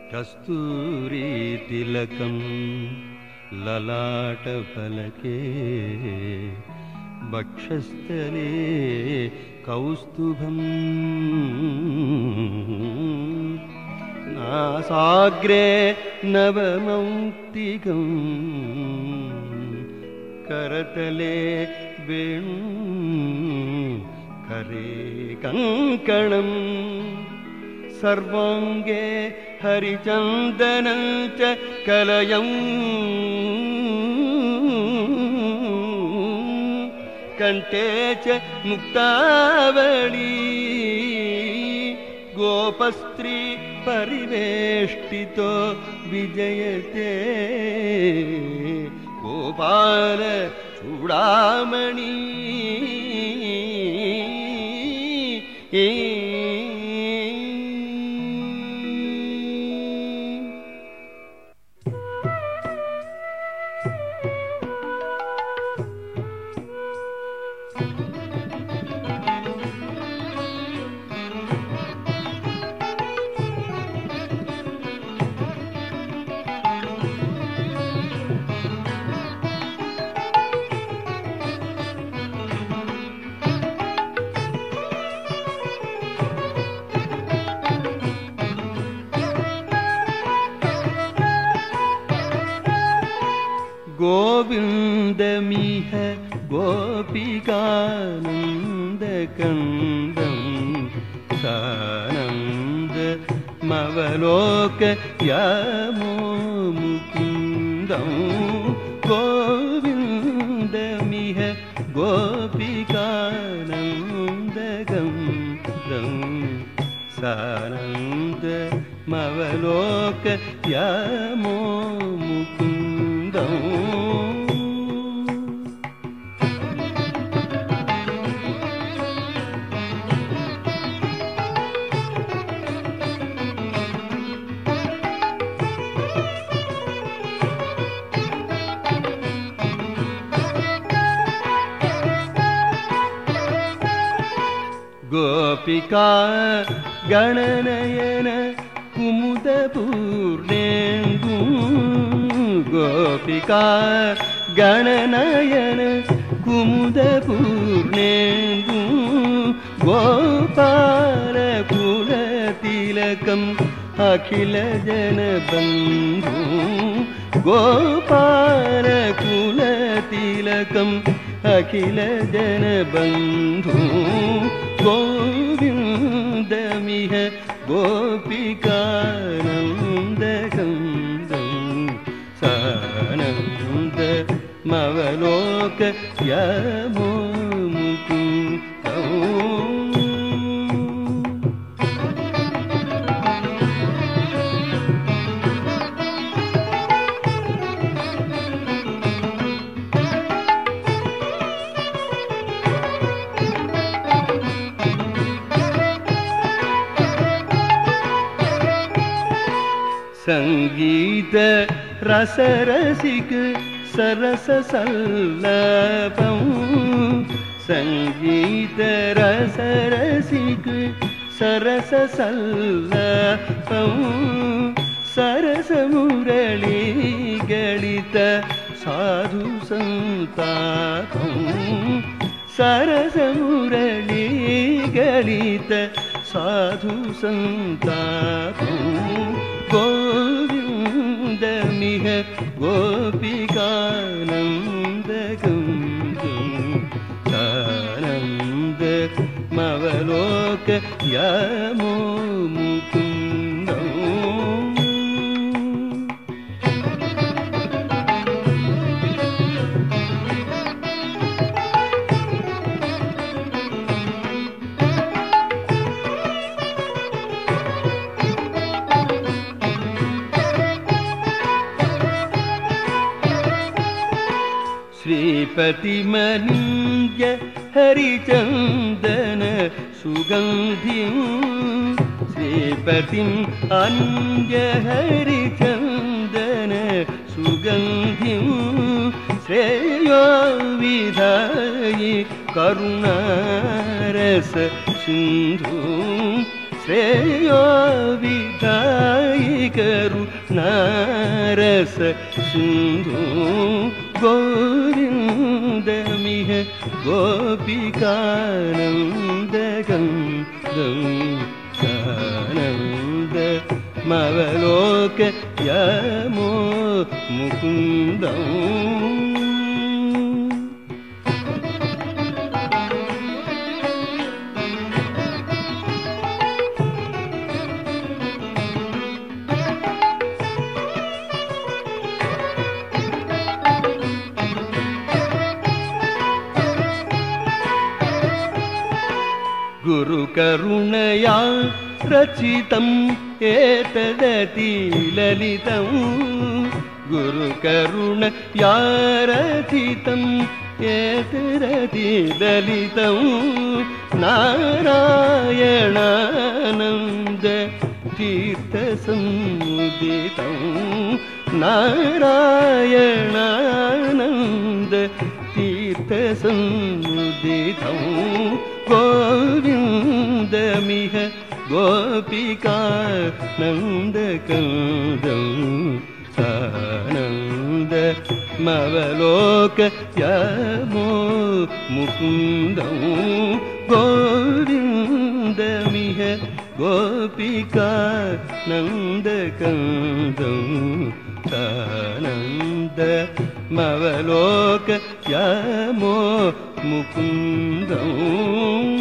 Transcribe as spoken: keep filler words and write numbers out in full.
कस्तूरी तिलकं ललाटफलके वक्षस्थले कौस्तुभम् नासाग्रे नवमौक्तिकं करतले वेणु करे कंकणं सर्वांगे हरिचन्दनं च कलयं कंठे च मुक्तावली गोपस्त्री परिवेष्टितो विजयते गोपाल चूडामणि गोविन्दमिह गोपिकानन्दकन्दं सानन्दमवलोकयामो मुकुन्दं गोविन्दमिह गोपिकानन्दकन्दं सानन्दमवलोकयामो मुकुन्दं गोपिका गणनयन कुमुदपूर्णेन्दु गोपिका गणनयन कुमुदपूर्णेन्दु गोपालकुलतिलकम् अखिल जनबन्धु गोपालकुलतिलकम् अखिल जनबन्धु गोविन्दमिह गोपिकानन्दकन्दं सानन्दमवलोकयामो मुकुन्दं संगीत रसरसिक सरस सल्लभं संगीत रसरसिक सरस सल्लभं सरस मुरली गलित साधु संतापं सरस मुरली गलित साधु संतापं गोविन्दमिह गोपिकानन्दकन्दं सानन्दमवलोकयामो मुकुन्दं श्रीपतिमनिन्द्य हरिचन्दन सुगन्धिं श्रीपतिम् अन्य हरिचन्दन सुगन्धिं श्रेयो विधायि करुणारस सिन्धु श्रेयो विधायि करुणारस सिन्धु गोविन्दमिह गोपिकानन्दकन्दं सानन्दमवलोकयामो मुकुन्दम् गुरुकरुणया रचितम् एतदति ललितम् गुरुकरुणया रचितम् एतदति ललितम् नारायणानन्द तीर्थसमुदितं नारायणानन्द तीर्थसमुदितं गोविन्दमिह गोपिकानन्दकन्दं सानन्दमवलोकयामो मुकुन्दं गोविन्दमिह गोपिकानन्दकन्दं सानन्दमवलोकयामो मुकुन्दम्